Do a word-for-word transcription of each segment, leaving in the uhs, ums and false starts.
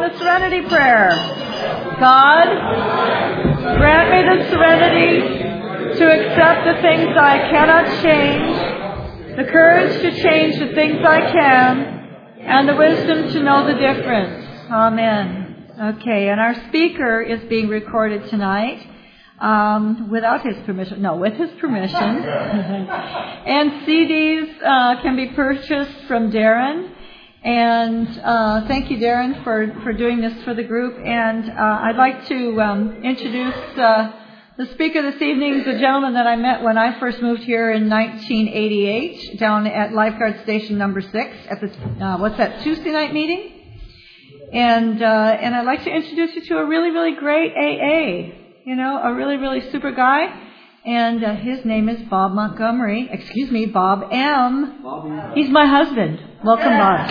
the Serenity Prayer. God, grant me the serenity to accept the things I cannot change, the courage to change the things I can, and the wisdom to know the difference. Amen. Okay, and our speaker is being recorded tonight. Um, without his permission. No, with his permission. And C Ds uh, can be purchased from Darren. And uh, thank you, Darren, for, for doing this for the group. And uh, I'd like to um, introduce uh, the speaker this evening, the gentleman that I met when I first moved here in nineteen eighty-eight, down at Lifeguard Station number six at the, uh, what's that, Tuesday night meeting? And, uh, and I'd like to introduce you to a really, really great A A. You know, a really, really super guy. And uh, his name is Bob Montgomery. Excuse me, Bob M. Bobby. He's my husband. Welcome, Bob.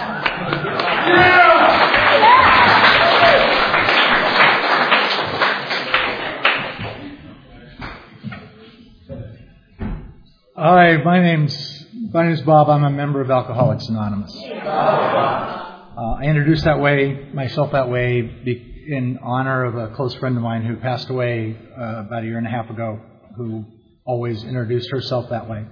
Hi, my name's my name's Bob. I'm a member of Alcoholics Anonymous. Uh, I introduced that way, myself that way, be- in honor of a close friend of mine who passed away uh, about a year and a half ago, who always introduced herself that way.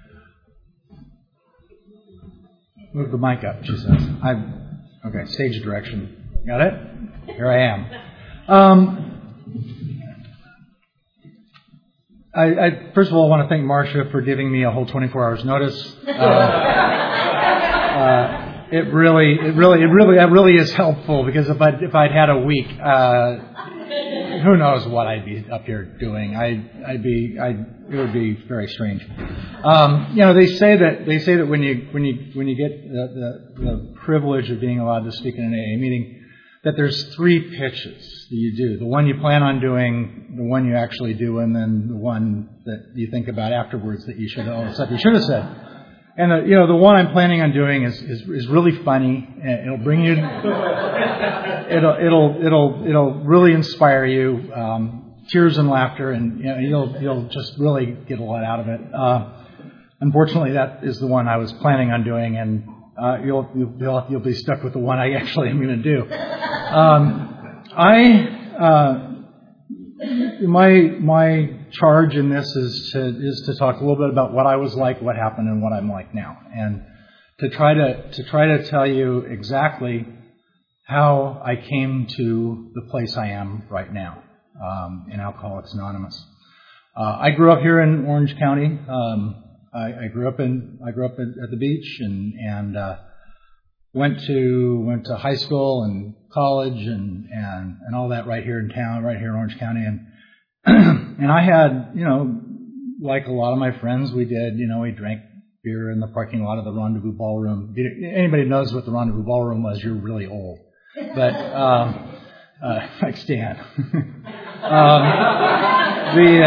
Move the mic up, she says. I okay, stage direction. Got it? Here I am. Um, I, I first of all want to thank Marcia for giving me a whole twenty-four hours notice. Uh, uh, It really, it really, it really, it really is helpful, because if I if I'd had a week, uh, who knows what I'd be up here doing? I I'd be, I it would be very strange. Um, you know, they say that they say that when you when you when you get the, the the privilege of being allowed to speak in an A A meeting, that there's three pitches that you do: the one you plan on doing, the one you actually do, and then the one that you think about afterwards that you should oh stuff you should have said. And the, you know, the one I'm planning on doing is, is, is really funny, and it'll bring you, it'll, it'll, it'll, it'll really inspire you, um, tears and laughter, and you know, you'll, you'll just really get a lot out of it. Uh, unfortunately, that is the one I was planning on doing, and, uh, you'll, you'll, you'll be stuck with the one I actually am going to do. Um, I, uh, my, my charge in this is to is to talk a little bit about what I was like, what happened, and what I'm like now, and to try to to try to tell you exactly how I came to the place I am right now um, in Alcoholics Anonymous. Uh, I grew up here in Orange County. Um, I, I grew up in I grew up at, at the beach, and and uh, went to went to high school and college and and and all that right here in town, right here in Orange County, and. And I had, you know, like a lot of my friends, we did, you know, we drank beer in the parking lot of the Rendezvous Ballroom. Anybody knows what the Rendezvous Ballroom was, you're really old. But, um, uh, like Stan. um, the,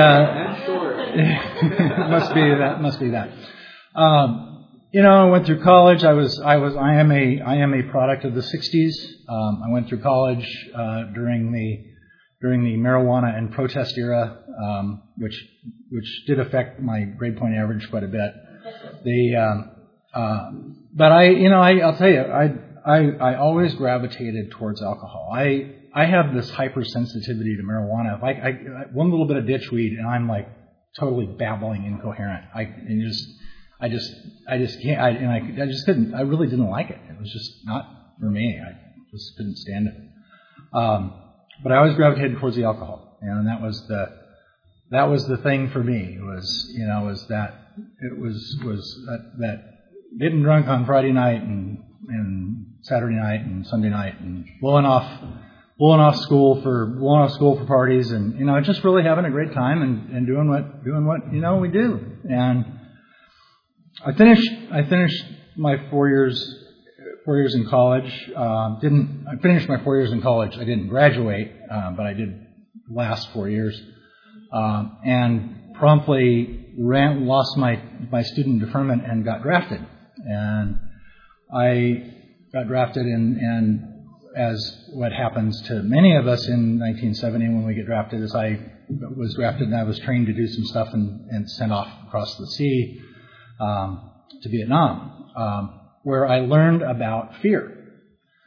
uh, must be that, must be that. Um, you know, I went through college. I was, I was, I am a, I am a product of the sixties. Um, I went through college, uh, during the, during the marijuana and protest era, um, which which did affect my grade point average quite a bit. The um, uh, but I you know I, I'll tell you I, I I always gravitated towards alcohol. I I have this hypersensitivity to marijuana. If I, I one little bit of ditchweed and I'm like totally babbling, incoherent. I and just I just I just can't. I, and I I just couldn't. I really didn't like it. It was just not for me. I just couldn't stand it. Um, But I always gravitated towards the alcohol, and that was the that was the thing for me. It was you know was that it was was that, that getting drunk on Friday night and and Saturday night and Sunday night and blowing off blowing off school for blowing off school for parties, and you know just really having a great time and, and doing what doing what you know we do. And I finished I finished my four years. Four years in college. Uh, didn't I finished my four years in college? I didn't graduate, uh, but I did last four years, um, and promptly ran, lost my my student deferment and got drafted. And I got drafted, in, and as what happens to many of us in nineteen seventy when we get drafted, is I was drafted and I was trained to do some stuff and, and sent off across the sea um, to Vietnam. Um, where I learned about fear.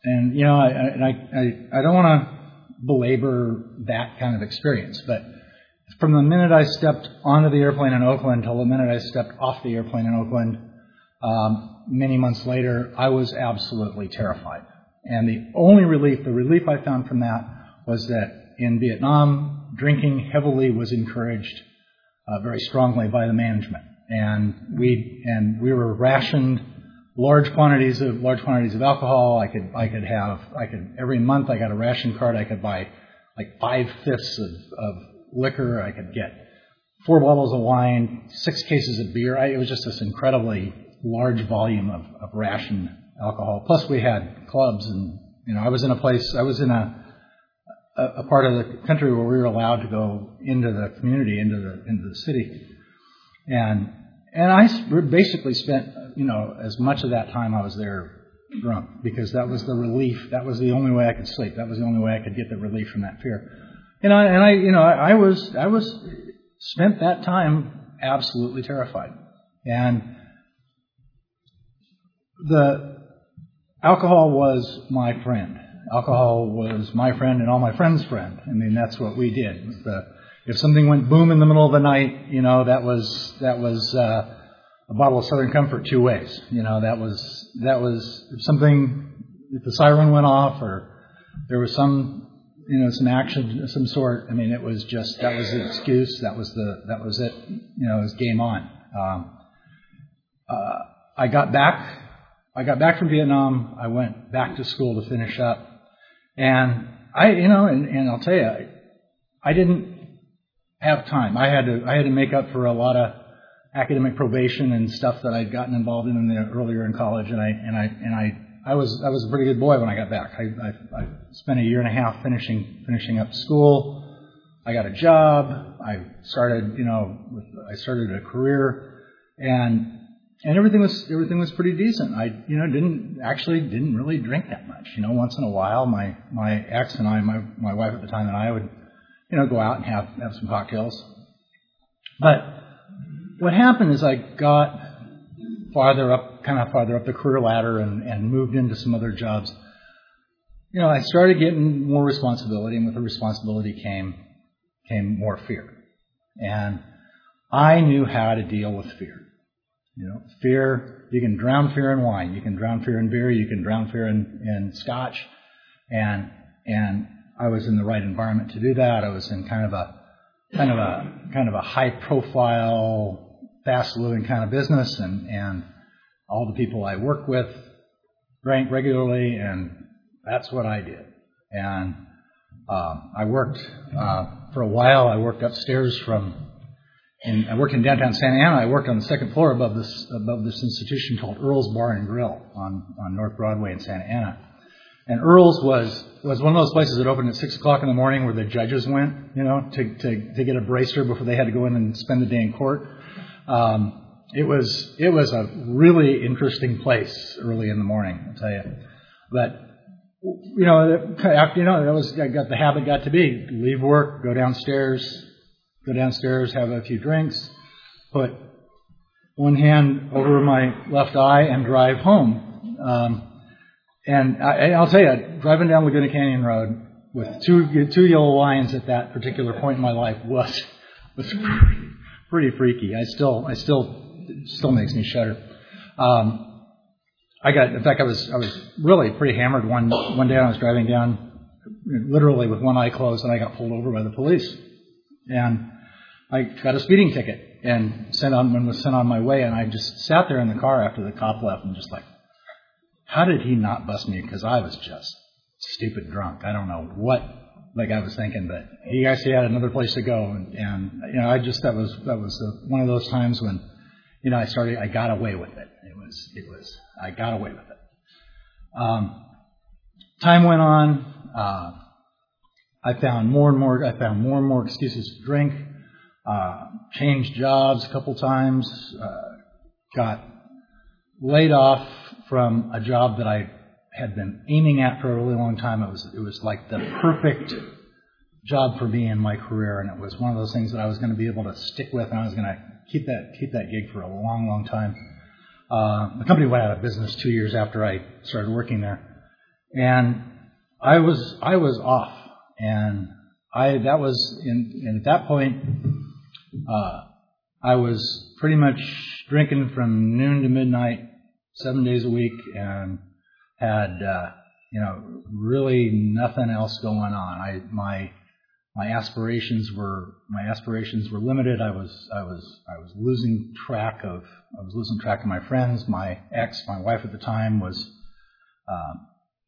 and you know, I, I, I, I don't want to belabor that kind of experience, but from the minute I stepped onto the airplane in Oakland till the minute I stepped off the airplane in Oakland, um, many months later, I was absolutely terrified. And the only relief, the relief I found from that was that in Vietnam, drinking heavily was encouraged uh, very strongly by the management. And we, and we were rationed large quantities of, large quantities of alcohol. I could, I could have, I could, every month I got a ration card. I could buy like five-fifths of, of liquor. I could get four bottles of wine, six cases of beer. I, it was just this incredibly large volume of, of rationed alcohol. Plus we had clubs, and you know, I was in a place, I was in a, a, a part of the country where we were allowed to go into the community, into the into the city, and and I basically spent, you know, as much of that time I was there drunk, because that was the relief. That was the only way I could sleep. That was the only way I could get the relief from that fear. And I and I, you know, I, I was I was spent that time absolutely terrified, and the alcohol was my friend. Alcohol was my friend and all my friends' friend. I mean, that's what we did. The, if something went boom in the middle of the night, you know, that was that was uh, a bottle of Southern Comfort two ways. You know, that was that was if something. If the siren went off, or there was some, you know, some action of some sort. I mean, it was just that was the excuse. That was the that was it. You know, it was game on. Um, uh, I got back. I got back from Vietnam. I went back to school to finish up, and I, you know, and, and I'll tell you, I, I didn't have time. I had to, I had to make up for a lot of academic probation and stuff that I'd gotten involved in, in the, earlier in college, and I, and I, and I, I was, I was a pretty good boy when I got back. I, I, I spent a year and a half finishing, finishing up school. I got a job. I started, you know, with, I started a career, and. And everything was everything was pretty decent. I, you know, didn't actually didn't really drink that much. You know, once in a while, my my ex and I, my my wife at the time and I would, you know, go out and have have some cocktails. But what happened is I got farther up, kind of farther up the career ladder, and and moved into some other jobs. You know, I started getting more responsibility, and with the responsibility came came more fear. And I knew how to deal with fear. You know, fear, you can drown fear in wine, you can drown fear in beer, you can drown fear in, in scotch. And, and I was in the right environment to do that. I was in kind of a, kind of a, kind of a high profile, fast living kind of business, and, and all the people I worked with drank regularly, and that's what I did. And, um, I worked, uh, for a while, I worked upstairs from, And I worked in downtown Santa Ana. I worked on the second floor above this above this institution called Earl's Bar and Grill on, on North Broadway in Santa Ana. And Earl's was was one of those places that opened at six o'clock in the morning where the judges went, you know, to to, to get a bracer before they had to go in and spend the day in court. Um, it was it was a really interesting place early in the morning, I'll tell you. But you know, after you know, that was I got the habit got to be leave work, go downstairs. Go downstairs, have a few drinks, put one hand over my left eye, and drive home. Um, and I, I'll tell you, driving down Laguna Canyon Road with two two yellow lines at that particular point in my life was was pretty, pretty freaky. I still, I still, it still makes me shudder. Um, I got, in fact, I was I was really pretty hammered one one day. I was driving down, literally with one eye closed, and I got pulled over by the police. And I got a speeding ticket and sent on and was sent on my way. And I just sat there in the car after the cop left and just like, how did he not bust me? Because I was just stupid drunk. I don't know what like I was thinking, but he actually had another place to go. And, and you know, I just that was that was the, one of those times when, you know, I started. I got away with it. It was it was I got away with it. Um, time went on. Uh, I found more and more. I found more and more excuses to drink. Uh, changed jobs a couple times. Uh, got laid off from a job that I had been aiming at for a really long time. It was it was like the perfect job for me in my career, and it was one of those things that I was going to be able to stick with, and I was going to keep that keep that gig for a long, long time. Uh, the company went out of business two years after I started working there. And I was I was off, and I that was in and at that point uh, I was pretty much drinking from noon to midnight, seven days a week, and had uh, you know really nothing else going on. I my my aspirations were my aspirations were limited. I was I was I was losing track of I was losing track of my friends. My ex, my wife at the time, was. Um,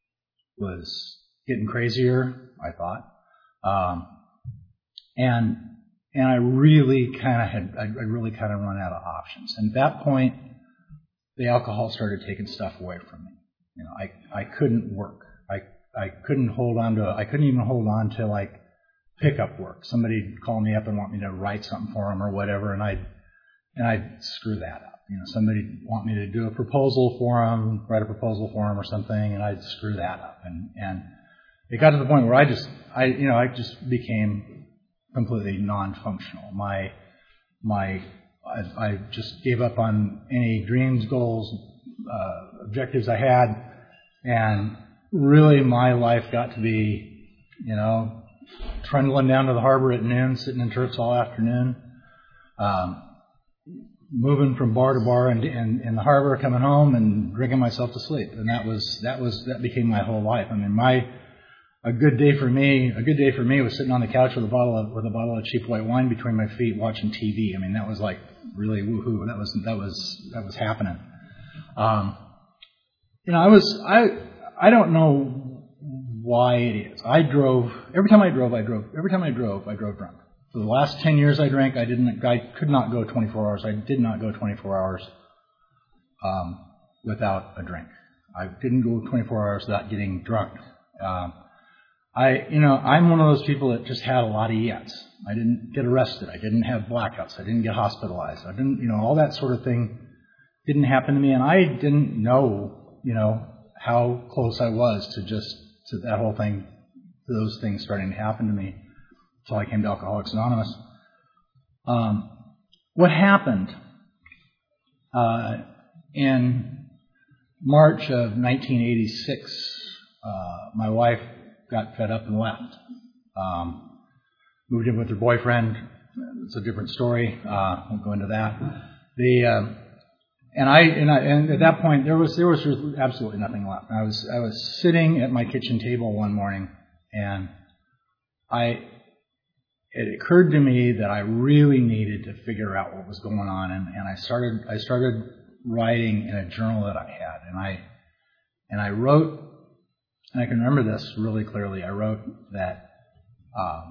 was getting crazier, I thought. Um, and and I really kind of had, I, I really kind of run out of options. And at that point, the alcohol started taking stuff away from me. You know, I, I couldn't work. I, I couldn't hold on to, I couldn't even hold on to like pickup work. Somebody'd call me up and want me to write something for them or whatever, and I'd, and I'd screw that up. You know, somebody'd want me to do a proposal for them, write a proposal for them or something, and I'd screw that up. And, and it got to the point where I just, I, you know, I just became completely non-functional. My, my, I, I just gave up on any dreams, goals, uh, objectives I had, and really my life got to be, you know, trundling down to the harbor at noon, sitting in trips all afternoon, um, moving from bar to bar in, in, in the harbor, coming home and drinking myself to sleep. And that was, that was, that became my whole life. I mean, my, a good day for me, a good day for me was sitting on the couch with a bottle of, with a bottle of cheap white wine between my feet watching T V. I mean, that was like really woohoo. That was, that was, that was happening. Um, you know, I was, I, I don't know why it is. I drove, every time I drove, I drove, every time I drove, I drove drunk. For the last ten years I drank, I didn't, I could not go twenty-four hours. I did not go twenty-four hours um, without a drink. I didn't go twenty-four hours without getting drunk. Um, I, you know, I'm one of those people that just had a lot of yets. I didn't get arrested. I didn't have blackouts. I didn't get hospitalized. I didn't, you know, all that sort of thing didn't happen to me, and I didn't know, you know, how close I was to just to that whole thing, to those things starting to happen to me. Until I came to Alcoholics Anonymous. Um, what happened uh, in March of nineteen eighty-six, uh, my wife got fed up and left. Um, moved in with her boyfriend. It's a different story. Uh, I won't go into that. The uh, and I and I and at that point there was there was absolutely nothing left. I was I was sitting at my kitchen table one morning, and I. It occurred to me that I really needed to figure out what was going on, and, and I started I started writing in a journal that I had, and I and I wrote, and I can remember this really clearly. I wrote that um,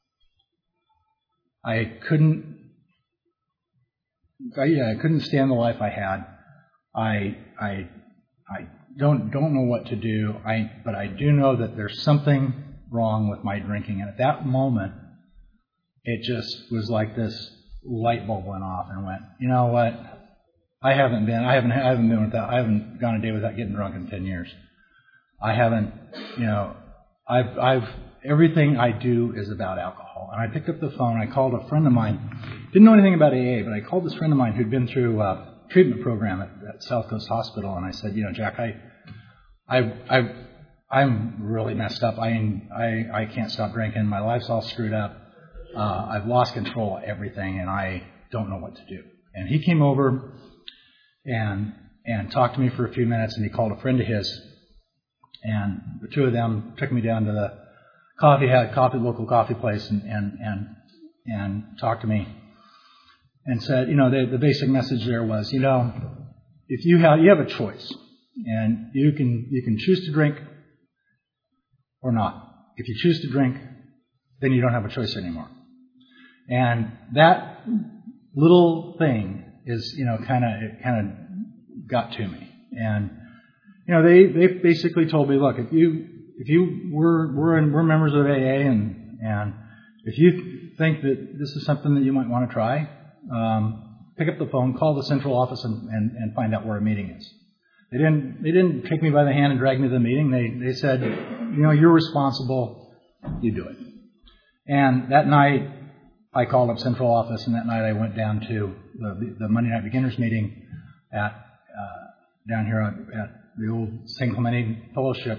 I couldn't, I, yeah, I couldn't stand the life I had. I I I don't don't know what to do. I but I do know that there's something wrong with my drinking, and at that moment. It just was like this light bulb went off and went, you know what? I haven't been, I haven't, I haven't been without, I haven't gone a day without getting drunk in ten years. I haven't, you know, I've, I've, everything I do is about alcohol. And I picked up the phone, I called a friend of mine, didn't know anything about A A, but I called this friend of mine who'd been through a treatment program at, at South Coast Hospital, and I said, you know, Jack, I, I, I, I'm really messed up. I, I, I can't stop drinking. My life's all screwed up. Uh, I've lost control of everything, and I don't know what to do. And he came over and and talked to me for a few minutes, and he called a friend of his, and the two of them took me down to the coffee had coffee local coffee place, and and and, and talked to me, and said, you know, the, the basic message there was, you know, if you have you have a choice, and you can you can choose to drink or not. If you choose to drink, then you don't have a choice anymore. And that little thing is, you know, kind of, it kind of got to me. And, you know, they, they basically told me, look, if you, if you, we're, we're, in, we're members of A A, and, and if you think that this is something that you might want to try, um, pick up the phone, call the central office, and, and, and find out where a meeting is. They didn't, they didn't take me by the hand and drag me to the meeting. They, they said, you know, you're responsible, you do it. And that night, I called up central office, and that night I went down to the, the Monday night beginners meeting at uh, down here at the old Saint Clemente Fellowship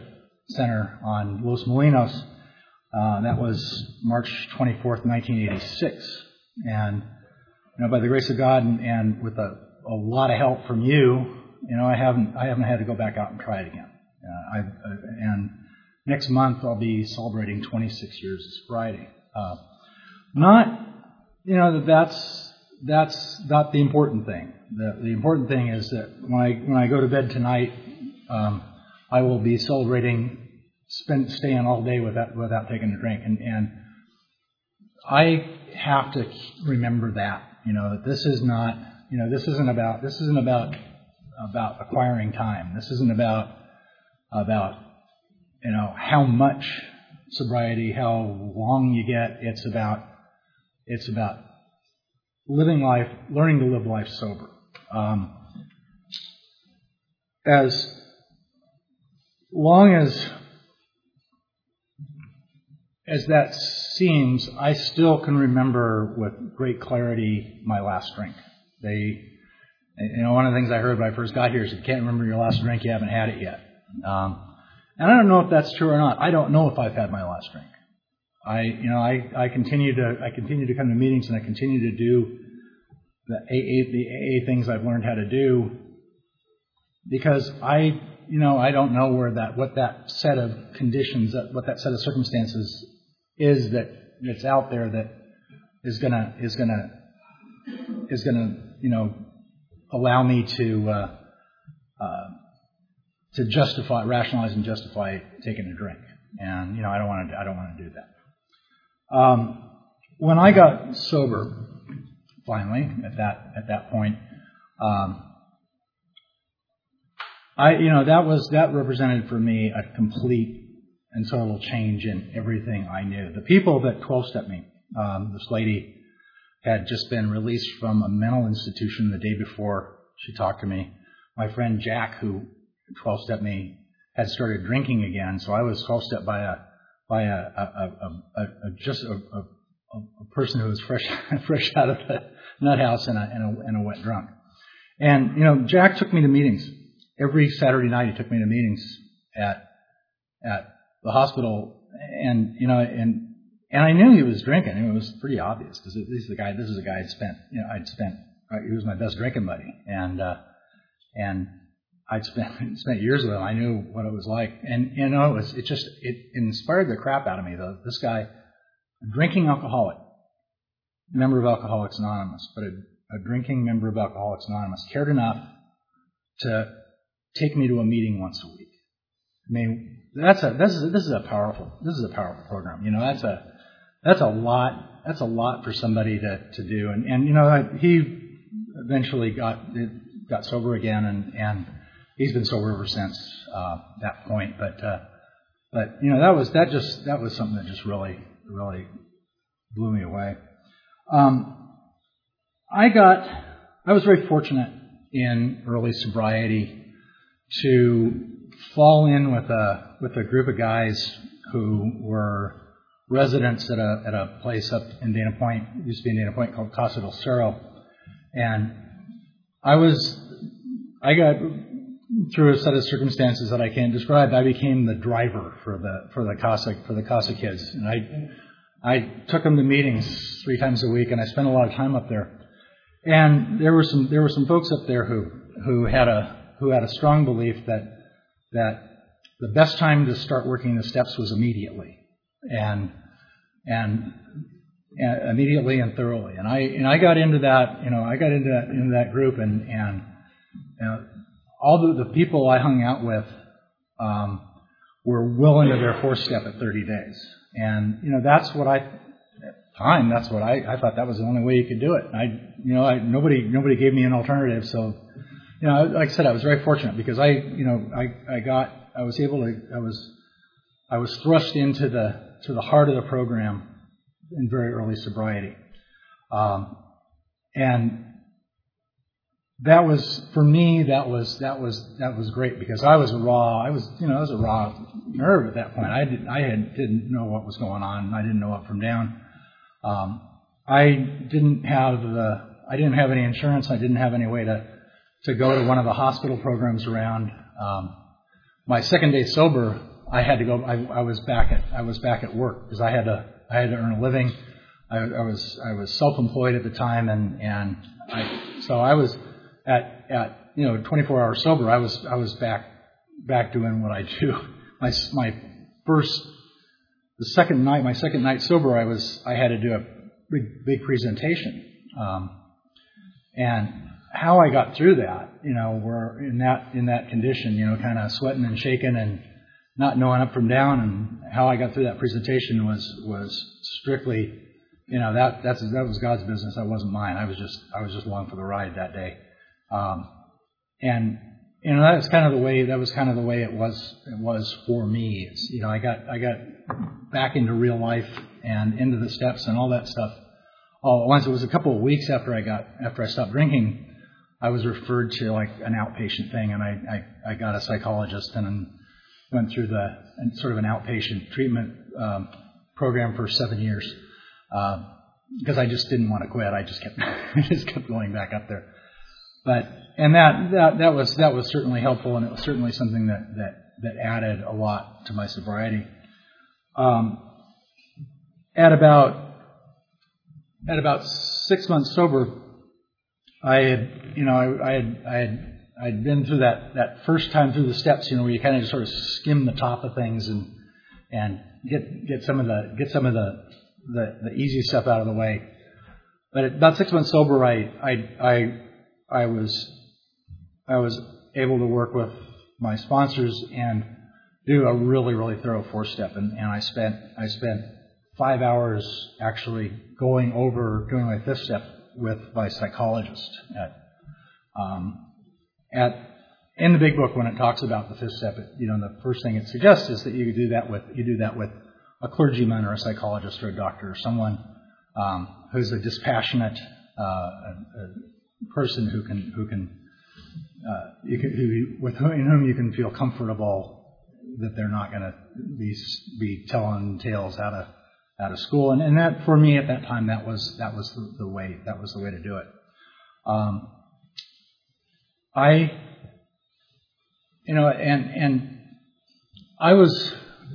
Center on Los Molinos. Uh, that was March twenty-fourth, nineteen eighty-six. And, you know, by the grace of God and, and with a, a lot of help from you, you know, I haven't I haven't had to go back out and try it again. Uh, I, uh, and next month I'll be celebrating twenty-six years of sobriety. Uh, not, you know, that that's that's not the important thing. The, the important thing is that when I when I go to bed tonight, um, I will be celebrating spend staying all day without without taking a drink, and and I have to remember that, you know, that this is not, you know, this isn't about this isn't about about acquiring time. This isn't about about you know how much sobriety, how long you get. It's about it's about living life, learning to live life sober. Um, as long as as that seems, I still can remember with great clarity my last drink. They, you know, one of the things I heard when I first got here is, if you can't remember your last drink, you haven't had it yet. Um, and I don't know if that's true or not. I don't know if I've had my last drink. I, you know, I, I continue to, I continue to come to meetings, and I continue to do the A A, the A A things I've learned how to do, because I, you know, I don't know where that, what that set of conditions, that, what that set of circumstances is that that's out there that is gonna, is gonna, is gonna, you know, allow me to, uh, uh, to justify, rationalize and justify taking a drink. And, you know, I don't want to, I don't want to do that. Um, when I got sober, finally, at that, at that point, um, I, you know, that was, that represented for me a complete and total change in everything I knew. The people that twelve-stepped me, um, this lady had just been released from a mental institution the day before she talked to me. My friend Jack, who twelve-stepped me, had started drinking again, so I was twelve-stepped by a, by a, a, a, a, a just a, a, a person who was fresh, fresh out of the nut house and a, and a, and a wet drunk. And, you know, Jack took me to meetings. Every Saturday night he took me to meetings at at the hospital, and you know, and and I knew he was drinking. It was pretty obvious, because this is the guy. This is a guy I'd spent. You know, I'd spent. He was my best drinking buddy, and uh, and I'd spent spent years with him. I knew what it was like, and you know, it was it just it inspired the crap out of me. Though this guy, a drinking alcoholic, member of Alcoholics Anonymous, but a, a drinking member of Alcoholics Anonymous, cared enough to take me to a meeting once a week. I mean, that's a this is this is a powerful this is a powerful program. You know, that's a that's a lot that's a lot for somebody to, to do. And and you know, I, he eventually got got sober again, and, and he's been sober ever since uh, that point. But uh, but you know, that was that just that was something that just really really blew me away. Um, I got I was very fortunate in early sobriety to fall in with a with a group of guys who were residents at a at a place up in Dana Point, used to be in Dana Point, called Casa del Cerro, and I was I got through a set of circumstances that I can't describe. I became the driver for the for the Casa for the Casa kids, and I I took them to meetings three times a week, and I spent a lot of time up there. And there were some there were some folks up there who who had a who had a strong belief that that the best time to start working the steps was immediately, and and, and immediately and thoroughly. And I and I got into that, you know, I got into that, into that group, and and you know, all the, the people I hung out with um, were well into their fourth step at thirty days. And you know, that's what I at the time. That's what I I thought that was the only way you could do it. I you know, I nobody nobody gave me an alternative, so. You know, like I said, I was very fortunate because I, you know, I, I got, I was able to, I was, I was thrust into the, to the heart of the program in very early sobriety. Um, and that was, for me, that was, that was, that was great because I was a raw, I was, you know, I was a raw nerve at that point. I did, I had, didn't know what was going on. I didn't know up from down. Um, I didn't have the, I didn't have any insurance. I didn't have any way to, to go to one of the hospital programs around. Um, my second day sober, I had to go. I, I was back at I was back at work because I had to I had to earn a living. I, I was I was self-employed at the time, and and I, so I was at at you know twenty-four hours sober. I was I was back back doing what I do. My my first the second night my second night sober, I was I had to do a big big presentation, um, and how I got through that, you know, were in that in that condition, you know, kind of sweating and shaking and not knowing up from down, and how I got through that presentation was was strictly, you know, that that's that was God's business. That wasn't mine. I was just I was just along for the ride that day, um, and you know that was kind of the way that was kind of the way it was it was for me. It's, you know, I got I got back into real life and into the steps and all that stuff all at once. It was a couple of weeks after I got after I stopped drinking. I was referred to like an outpatient thing, and I, I, I got a psychologist and went through the sort of an outpatient treatment um, program for seven years uh, because I just didn't want to quit. I just kept I just kept going back up there. But and that, that that was that was certainly helpful, and it was certainly something that that, that added a lot to my sobriety. Um, at about at about six months sober, I had, you know, I, I had, I had, I'd been through that, that first time through the steps, you know, where you kind of just sort of skim the top of things and, and get, get some of the, get some of the, the, the easy stuff out of the way. But at about six months sober, I, I, I, I was, I was able to work with my sponsors and do a really, really thorough four-step, and, and I spent, I spent five hours actually going over doing my fifth step with my psychologist at um, at in the big book. When it talks about the fifth step, it, you know, the first thing it suggests is that you do that with you do that with a clergyman or a psychologist or a doctor or someone um, who's a dispassionate uh, a, a person who can who can, uh, you can who, with whom, in whom you can feel comfortable that they're not going to be be telling tales out of out of school, and, and that for me at that time that was that was the, the way that was the way to do it. Um, I, you know, and and I was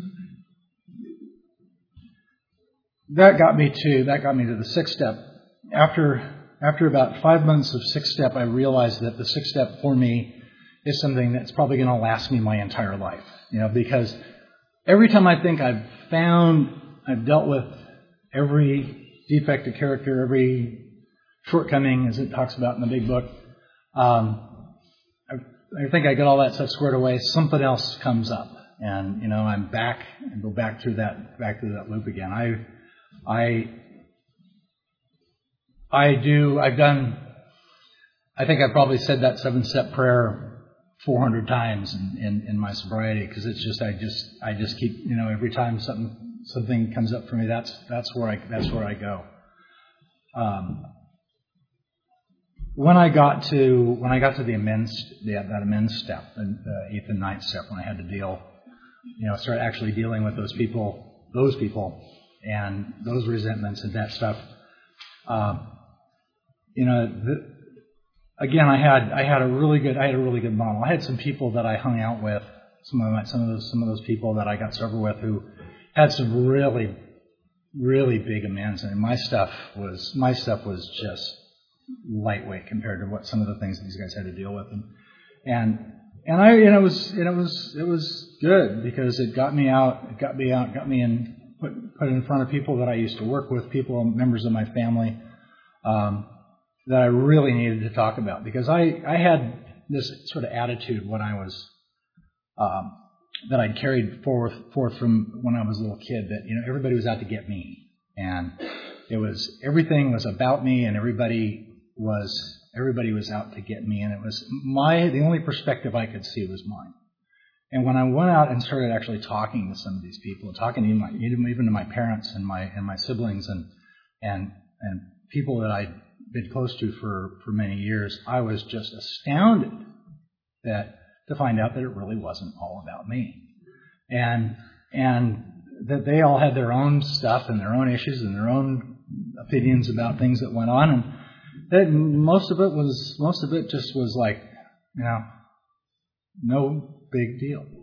that got me to that got me to the sixth step. After after about five months of sixth step, I realized that the sixth step for me is something that's probably going to last me my entire life. You know, because every time I think I've found I've dealt with every defect of character, every shortcoming, as it talks about in the big book. Um, I, I think I get all that stuff squared away. Something else comes up, and you know I'm back and go back through that back through that loop again. I, I, I do. I've done. I think I probably said that seven-step prayer four hundred times in, in, in my sobriety, because it's just I just I just keep you know every time something. Something comes up for me. That's that's where I that's where I go. Um, when I got to when I got to the amends the, that amends step, the eighth and ninth step, when I had to deal, you know, start actually dealing with those people, those people, and those resentments and that stuff. Um, you know, the, again, I had I had a really good I had a really good model. I had some people that I hung out with, some of my, some of those some of those people that I got sober with who had some really, really big amends, and my stuff was my stuff was just lightweight compared to what some of the things these guys had to deal with, and and and I you know it was and it was it was good because it got me out, it got me out, got me in put put in front of people that I used to work with, people, members of my family, um, that I really needed to talk about, because I I had this sort of attitude when I was. Um, that I'd carried forth, forth from when I was a little kid, that, you know, everybody was out to get me. And it was, everything was about me, and everybody was, everybody was out to get me. And it was my, the only perspective I could see was mine. And when I went out and started actually talking to some of these people, talking to even, my, even to my parents and my, and my siblings and, and, and people that I'd been close to for, for many years, I was just astounded that, to find out that it really wasn't all about me. And and that they all had their own stuff and their own issues and their own opinions about things that went on, and that most of it was most of it just was like, you know, no big deal.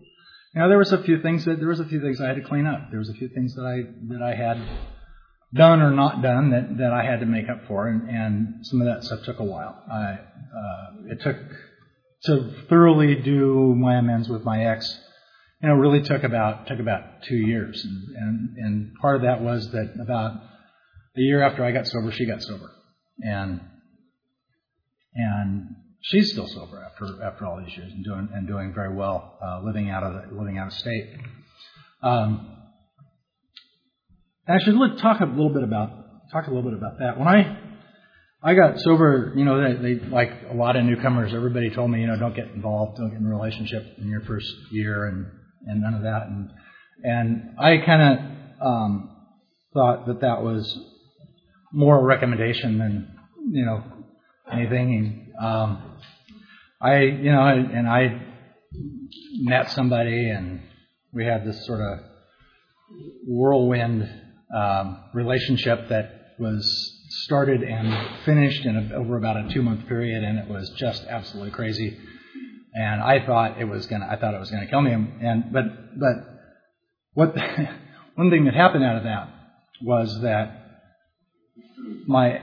you know, there was a few things that there was a few things I had to clean up. There was a few things that I that I had done or not done that, that I had to make up for, and, and some of that stuff took a while. I, uh, it took to thoroughly do my amends with my ex. You know, really took about took about two years, and, and and part of that was that about a year after I got sober, she got sober, and and she's still sober after after all these years and doing and doing very well, uh, living out of the, living out of state. Um, I should talk a little bit about talk a little bit about that. When I I got sober, you know, they, they like a lot of newcomers. Everybody told me, you know, don't get involved, don't get in a relationship in your first year, and, and none of that. And and I kind of um, thought that that was more a recommendation than, you know, anything. And, um, I, you know, and I met somebody, and we had this sort of whirlwind um, relationship that was started and finished in a, over about a two-month period, and it was just absolutely crazy. And I thought it was gonna, I thought it was gonna kill me. And but but what the, one thing that happened out of that was that my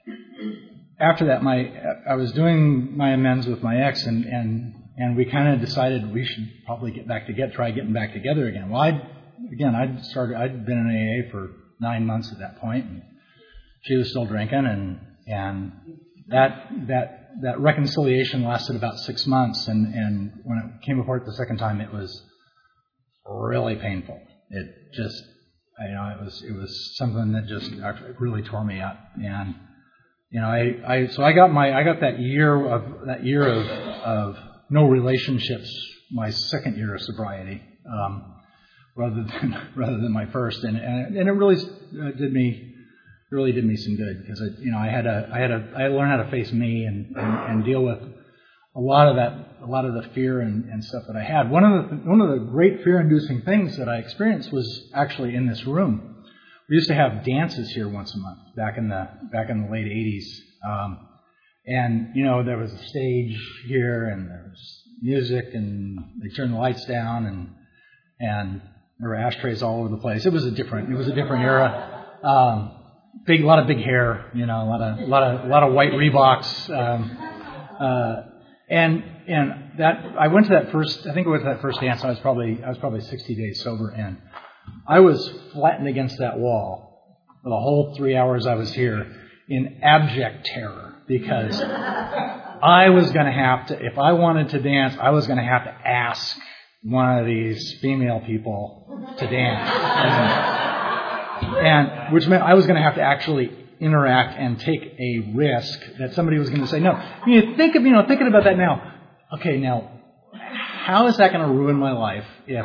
after that my I was doing my amends with my ex, and and and we kind of decided we should probably get back together, try getting back together again. Well, I again I'd started I'd been in A A for nine months at that point, and she was still drinking, and and that that that reconciliation lasted about six months, and, and when it came apart the second time, it was really painful. It just, you know, it was it was something that just really tore me up, and you know, I, I so I got my I got that year of that year of of no relationships, my second year of sobriety, um, rather than rather than my first, and and, and it really did me. It really did me some good, because I, you know, I had a, I had a, I had to learn how to face me and, and, and deal with a lot of that, a lot of the fear and, and stuff that I had. One of the, one of the great fear-inducing things that I experienced was actually in this room. We used to have dances here once a month back in the, back in the late eighties, um, and you know, there was a stage here, and there was music, and they turned the lights down, and and there were ashtrays all over the place. It was a different, it was a different era. Um, Big, a lot of big hair, you know, a lot of, a lot of, a lot of white Reeboks, um, uh, and and that I went to that first. I think I went to that first dance. I was probably, I was probably sixty days sober, and I was flattened against that wall for the whole three hours I was here in abject terror, because I was going to have to, if I wanted to dance, I was going to have to ask one of these female people to dance. And, And which meant I was going to have to actually interact and take a risk that somebody was going to say, no. You think of, you know, thinking about that now. Okay, now, how is that going to ruin my life if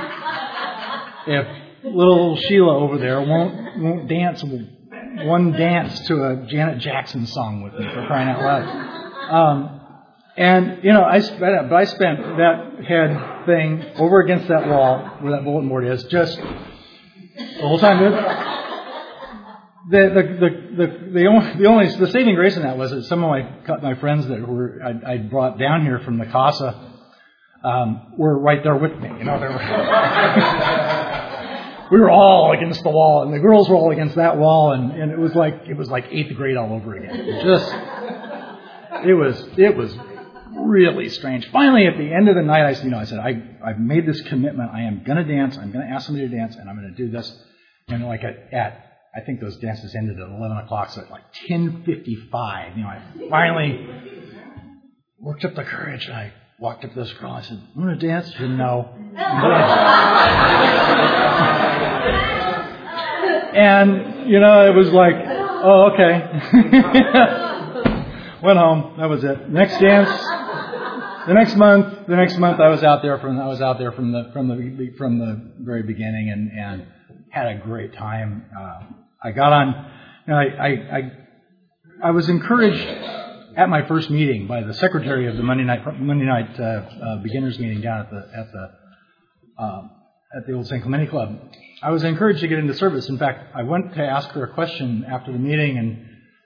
if little Sheila over there won't won't dance one dance to a Janet Jackson song with me, for crying out loud? Um, and you know, I spent, but I spent that head thing over against that wall where that bulletin board is, just the whole time. The the the the the only the only the saving grace in that was that some of my my friends that were I, I brought down here from the CASA um, were right there with me. You know, they were we were all against the wall, and the girls were all against that wall, and, and it was like it was like eighth grade all over again. It just it was it was really strange. Finally, at the end of the night, I you know I said I I've made this commitment. I am going to dance. I'm going to ask somebody to dance, and I'm going to do this. And like at, at I think those dances ended at eleven o'clock, so at like ten fifty-five, you know, I finally worked up the courage. I walked up to this girl. I said, "You want to dance?" She said, "No." And you know, it was like, oh, okay. Went home. That was it. Next dance. The next month. The next month, I was out there from. I was out there from the from the from the very beginning, and and had a great time. Uh, I got on. You know, I, I I I was encouraged at my first meeting by the secretary of the Monday night Monday night uh, uh, beginners meeting down at the at the um, at the old Saint Clemente Club. I was encouraged to get into service. In fact, I went to ask her a question after the meeting, and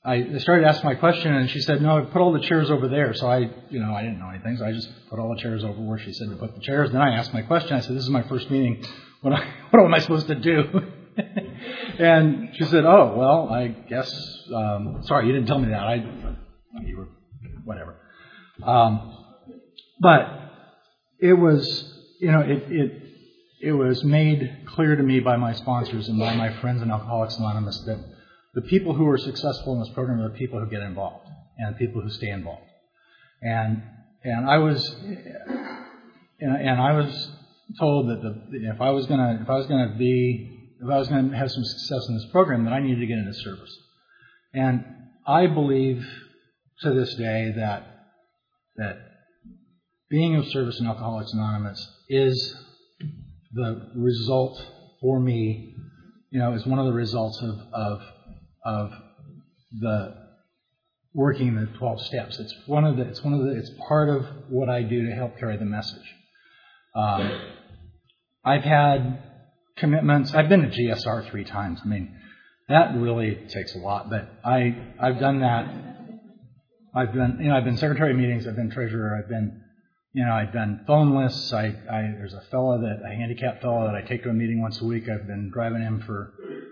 I started asking my question, and she said, "No, put all the chairs over there." So I, you know, I didn't know anything, so I just put all the chairs over where she said to put the chairs. Then I asked my question. I said, "This is my first meeting. What, I, what am I supposed to do?" And she said, "Oh, well, I guess. Um, sorry, you didn't tell me that. I, you were whatever." Um, but it was, you know, it it it was made clear to me by my sponsors and by my friends in Alcoholics Anonymous that the people who are successful in this program are the people who get involved and the people who stay involved. And and I was and, and I was told that the, if I was gonna if I was gonna be if I was gonna have some success in this program, that I needed to get into service. And I believe to this day that that being of service in Alcoholics Anonymous is the result for me, you know, is one of the results of of of the working the twelve steps. It's one of the it's one of the it's part of what I do to help carry the message. Um, I've had commitments. I've been to G S R three times. I mean, that really takes a lot, but I I've done that. I've been you know I've been secretary of meetings. I've been treasurer. I've been You know, I've done phone lists. I, I there's a fellow that a handicapped fellow that I take to a meeting once a week. I've been driving him for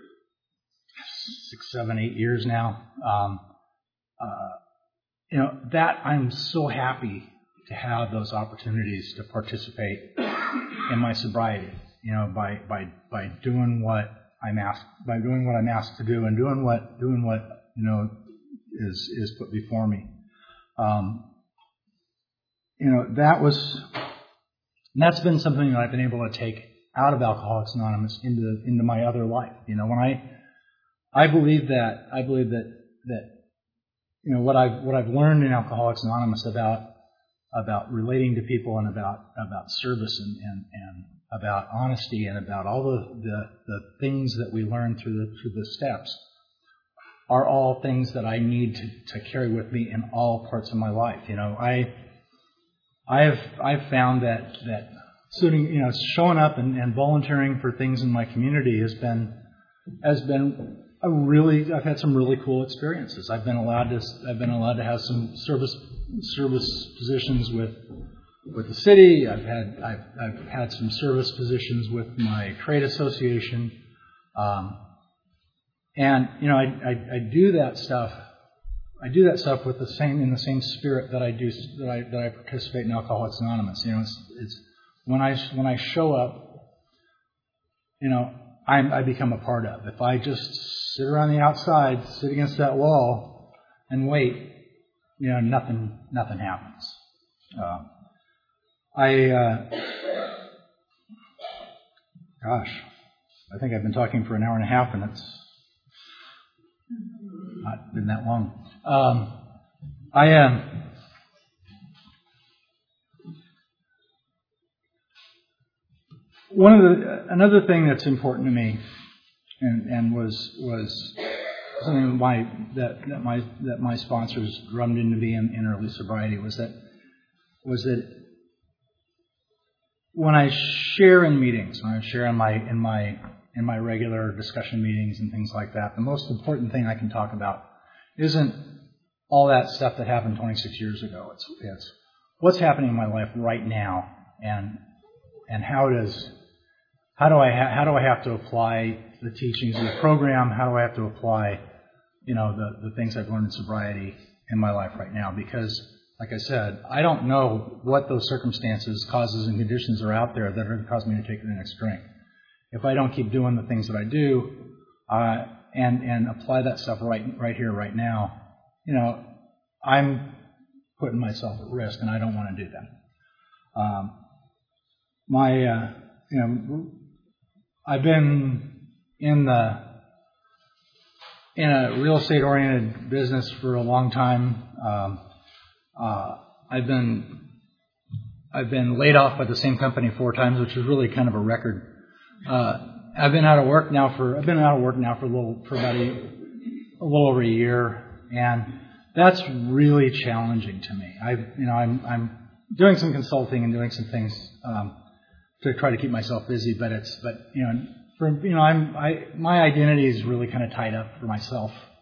six, seven, eight years now. Um, uh, you know, that I'm so happy to have those opportunities to participate in my sobriety. You know, by by by doing what I'm asked by doing what I'm asked to do and doing what doing what you know is is put before me. Um, You know, that was, and that's been something that I've been able to take out of Alcoholics Anonymous into into my other life. You know, when I, I believe that I believe that that you know what I've what I've learned in Alcoholics Anonymous about about relating to people and about about service and and, and about honesty and about all the, the the things that we learn through the through the steps are all things that I need to, to carry with me in all parts of my life. You know, I. I've I've found that that sitting, you know, showing up and, and volunteering for things in my community has been has been a really I've had some really cool experiences. I've been allowed to I've been allowed to have some service service positions with with the city. I've had I've I've had some service positions with my trade association, um, and you know I, I I do that stuff. I do that stuff with the same in the same spirit that I do that I that I participate in Alcoholics Anonymous. You know, it's, it's when I when I show up, you know, I I become a part of. If I just sit around the outside, sit against that wall, and wait, you know, nothing nothing happens. Uh, I uh, gosh, I think I've been talking for an hour and a half, and it's not been that long. Um, I am. Um, one of the another thing that's important to me, and, and was was something that my that, that my that my sponsors drummed into me in, in early sobriety was that was that when I share in meetings, when I share in my in my in my regular discussion meetings and things like that, the most important thing I can talk about isn't all that stuff that happened twenty-six years ago. It's it's what's happening in my life right now, and and how does how do I ha- how do I have to apply the teachings of the program? How do I have to apply, you know, the the things I've learned in sobriety in my life right now? Because, like I said, I don't know what those circumstances, causes, and conditions are out there that are going to cause me to take the next drink. If I don't keep doing the things that I do, uh, and and apply that stuff right right here, right now, you know, I'm putting myself at risk, and I don't want to do that. Um, my, uh, you know, I've been in the in a real estate oriented business for a long time. Um, uh, I've been I've been laid off by the same company four times, which is really kind of a record. Uh, I've been out of work now for I've been out of work now for a little for about a, a little over a year, and that's really challenging to me. I you know I'm I'm doing some consulting and doing some things um, to try to keep myself busy, but it's but you know for you know I'm I my identity is really kind of tied up for myself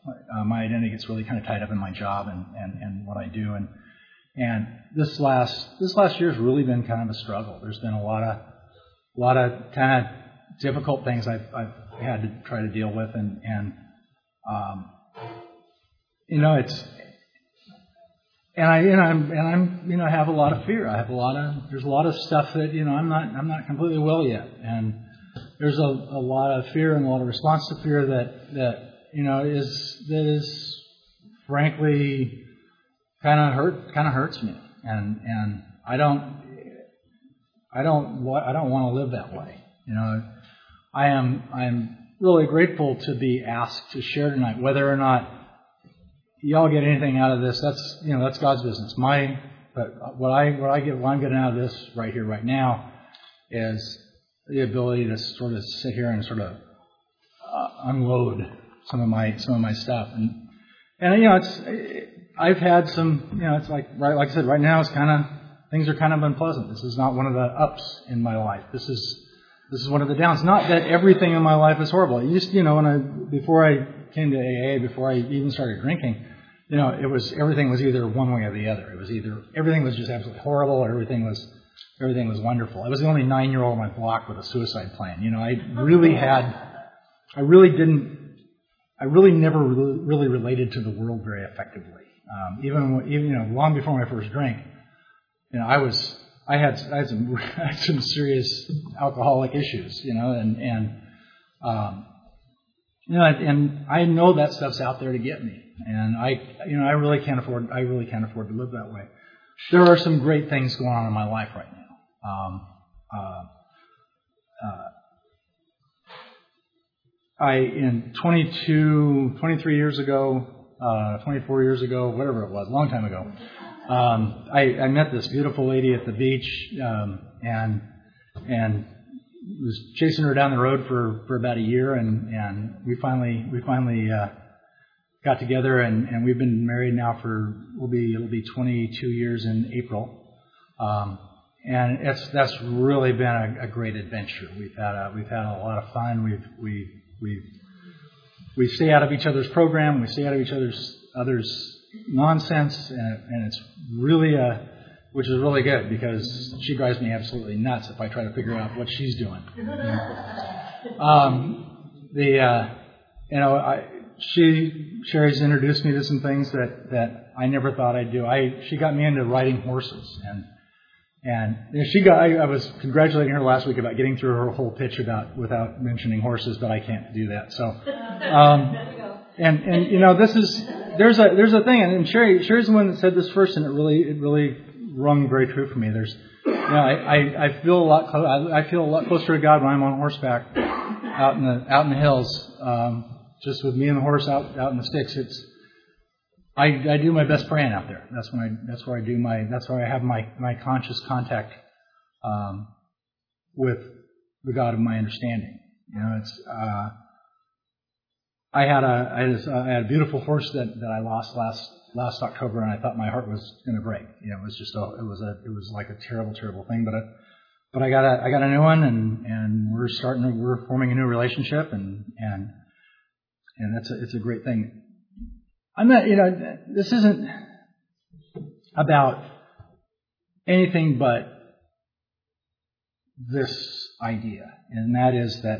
uh, my identity gets really kind of tied up in my job and, and, and what I do. And and this last this last year has really been kind of a struggle. There's been a lot of a lot of kind of difficult things I've I've had to try to deal with, and and um, you know it's and I and I'm and I'm you know I have a lot of fear. I have a lot of there's a lot of stuff that you know I'm not I'm not completely well yet, and there's a, a lot of fear and a lot of response to fear that that you know is that is frankly kind of hurt kind of hurts me, and and I don't I don't I don't want to live that way. You know, I am I'm really grateful to be asked to share tonight. Whether or not y'all get anything out of this, that's you know that's God's business. My but what I what I get what I'm getting out of this right here right now is the ability to sort of sit here and sort of uh, unload some of my some of my stuff, and and you know it's I've had some you know it's like right like I said right now it's kind of things are kind of unpleasant. This is not one of the ups in my life. This is this is one of the downs. Not that everything in my life is horrible. It used you know when I before I came to A A, before I even started drinking, you know it was everything was either one way or the other. It was either everything was just absolutely horrible or everything was. Everything was wonderful. I was the only nine-year-old on my block with a suicide plan. You know, I really had, I really didn't, I really never really, really related to the world very effectively. Um, even, even, you know, long before my first drink, you know, I was, I had, I had some, I had some serious alcoholic issues, you know, and, and, um, you know, and I know that stuff's out there to get me. And I, you know, I really can't afford, I really can't afford to live that way. There are some great things going on in my life right now. Um, uh, uh, I, in twenty-two, twenty-three years ago, uh, twenty-four years ago, whatever it was, a long time ago, um, I, I met this beautiful lady at the beach, um, and, and was chasing her down the road for, for about a year, and, and we finally, we finally, uh, got together, and, and we've been married now for, will be, it'll be twenty-two years in April. Um, and it's, that's really been a, a great adventure. We've had a, we've had a lot of fun. We've, we, we, we stay out of each other's program. We stay out of each other's, others' nonsense, and, and it's really a, which is really good because she drives me absolutely nuts if I try to figure out what she's doing. um, the, uh, you know, I, She, Sherry's introduced me to some things that, that I never thought I'd do. I, she got me into riding horses, and, and you know, she got, I, I was congratulating her last week about getting through her whole pitch about, without mentioning horses, but I can't do that. So, um, and, and, you know, this is, there's a, there's a thing, and Sherry, Sherry's the one that said this first, and it really, it really rung very true for me. There's, you know, I, I, I feel a lot, clo- I, I feel a lot closer to God when I'm on horseback out in the, out in the hills, um, just with me and the horse out, out in the sticks. It's, I, I do my best praying out there. That's when I, that's where I do my, that's where I have my, my conscious contact, um, with the God of my understanding. You know, it's, uh, I had a, I had a, I had a beautiful horse that, that I lost last, last October, and I thought my heart was going to break. You know, it was just a, it was a, it was like a terrible, terrible thing, but, I, but I got a, I got a new one, and, and we're starting, we're forming a new relationship, and, and, And that's a, it's a great thing. I'm not, you know, this isn't about anything but this idea, and that is that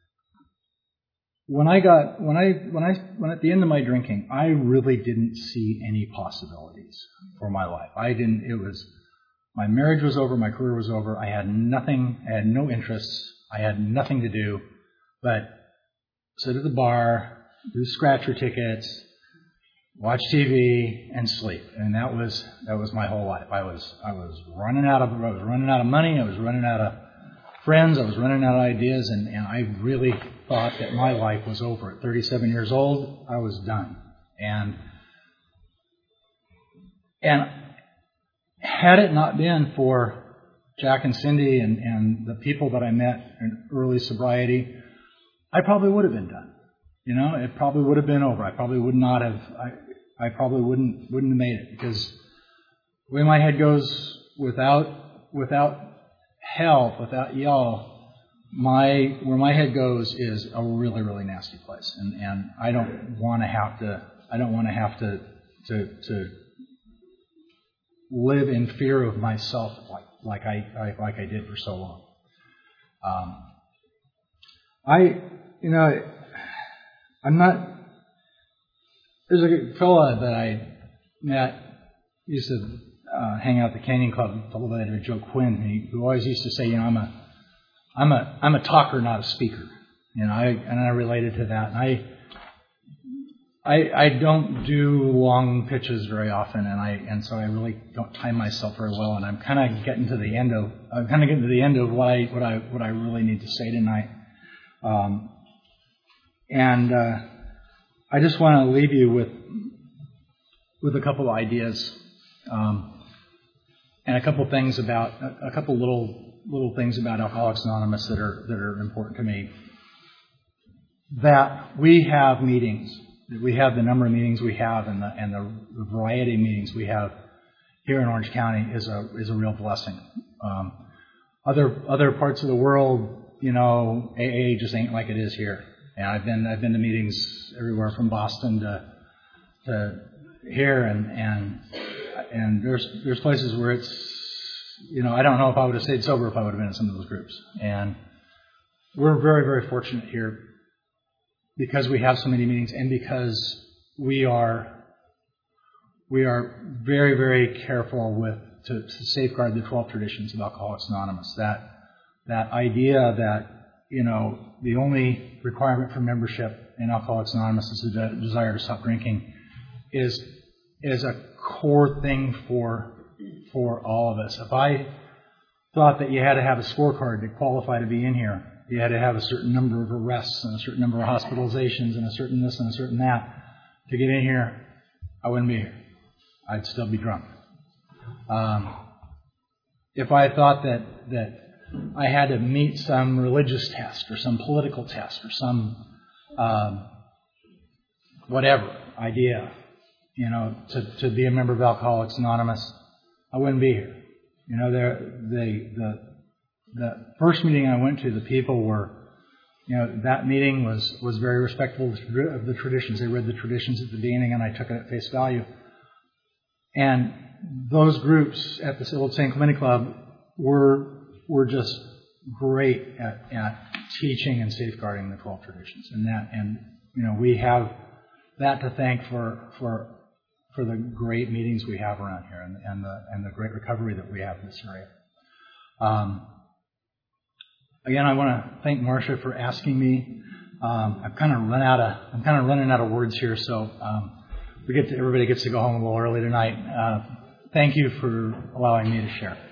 when I got, when I, when I, when at the end of my drinking, I really didn't see any possibilities for my life. I didn't, it was, my marriage was over, my career was over, I had nothing, I had no interests, I had nothing to do but sit at the bar, do scratcher tickets, watch T V, and sleep. And that was that was my whole life. I was I was running out of I was running out of money. I was running out of friends. I was running out of ideas, and, and I really thought that my life was over. At thirty-seven years old, I was done. And and had it not been for Jack and Cindy and, and the people that I met in early sobriety, I probably would have been done. You know, it probably would have been over. I probably would not have. I, I probably wouldn't wouldn't have made it, because the way my head goes, without without help, without y'all, my where my head goes is a really, really nasty place, and, and I don't want to have to. I don't want to have to to to live in fear of myself like like I, I like I did for so long. Um, I you know I'm not. There's a fella that I met used to uh, hang out at the Canyon Club, a fellow by the name of Joe Quinn, he, who always used to say, you know, I'm a I'm a I'm a talker, not a speaker. You know, I and I related to that. And I I I don't do long pitches very often, and I and so I really don't time myself very well. And I'm kind of getting to the end of I'm kind of getting to the end of what I what I what I really need to say tonight. Um, and uh, I just want to leave you with with a couple of ideas um, and a couple of things about a, a couple little little things about Alcoholics Anonymous that are that are important to me. That we have meetings, that we have the number of meetings we have, and the and the variety of meetings we have here in Orange County is a is a real blessing. Um, other other parts of the world, you know, A A just ain't like it is here. And I've been I've been to meetings everywhere from Boston to to here, and and and there's there's places where it's, you know, I don't know if I would have stayed sober if I would have been in some of those groups. And we're very, very fortunate here because we have so many meetings, and because we are we are very, very careful with to, to safeguard the twelve traditions of Alcoholics Anonymous. That that idea that, you know, the only requirement for membership in Alcoholics Anonymous is the de- desire to stop drinking is is a core thing for for all of us. If I thought that you had to have a scorecard to qualify to be in here, you had to have a certain number of arrests and a certain number of hospitalizations and a certain this and a certain that to get in here, I wouldn't be here. I'd still be drunk. Um, if I thought that that I had to meet some religious test or some political test or some um, whatever idea, you know, to, to be a member of Alcoholics Anonymous, I wouldn't be here. You know, the the the first meeting I went to, the people were, you know, that meeting was, was very respectful of the traditions. They read the traditions at the beginning, and I took it at face value. And those groups at the Old Saint Clemente Club were were just great at, at teaching and safeguarding the twelve traditions, and that, and you know, we have that to thank for for for the great meetings we have around here, and, and the and the great recovery that we have in this area. Um, again, I want to thank Marcia for asking me. Um, I've kind of run out of I'm kind of running out of words here, so um, we get to, everybody gets to go home a little early tonight. Uh, thank you for allowing me to share.